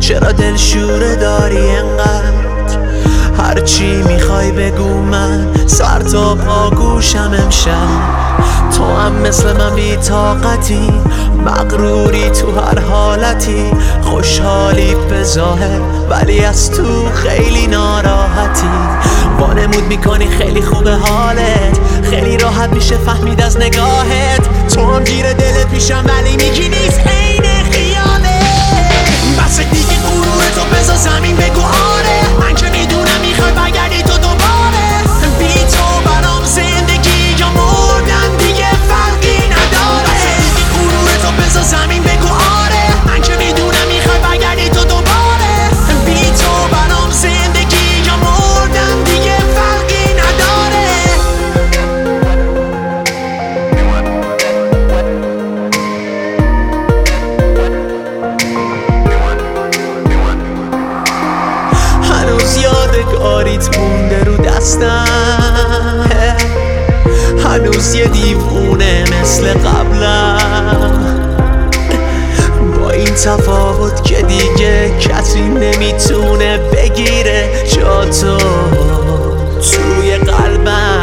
چرا دلشوره داری انقدر؟ هرچی میخوای بگو من سر تا پا گوشم امشب. تو هم مثل من بی طاقتی، مغروری تو هر حالتی، خوشحالی به ظاهر ولی از تو خیلی ناراحتی. وانمود میکنی خیلی خوبه حالت، خیلی راحت میشه فهمید از نگاهت. تو هم گیر دلت میشم ولی میگی نیست عین خیالت. بس دیگه غرورتو بذار زمین بگو آره، من که میدونم میخوای برگردی تو دوباره. بی تو برام زندگی یا مردن دیگه فرقی نداره. بس دیگه غرورتو بذار زمین بگو آره، من که میدونم میخوای برگردی تو دوباره. بی تو برام زندگی یا مردن دیگه فرقی نداره. هنوز یادگاریت مونده رو دستم، هنوز یه دیوونه مثل قبلم، با این تفاوت که دیگه کسی نمیتونه بگیره جاتو توی قلبم.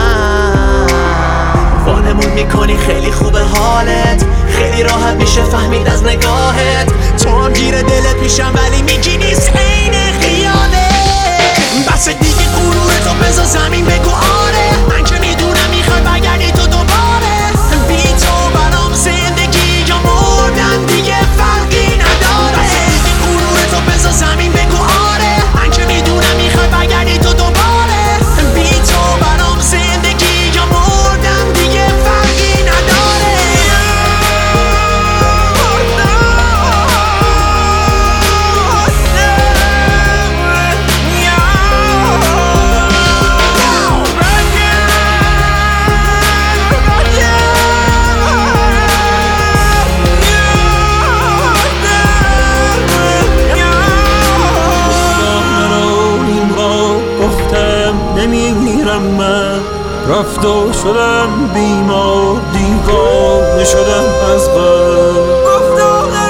وانمود میکنی خیلی خوبه حالت، خیلی راحت میشه فهمید از نگاهت. تو هم گیر دلت میشم ولی میگی نیست عین خیالت. بس دیگه غرورتو بذار زمین بگو آره، من که میدونم میخوای برگردی تو دوباره. بی تو برام زندگی یا مردن دیگه فرقی نداره. بس دیگه غرورتو بذار زمین بگو آره، من که میدونم میخوای برگردی تو دوباره. بی تو برام زندگی یا مردن دیگه فرقی نداره. نمیمیرم من، رفت و شدم بیمار، دیوانه شدم از بر.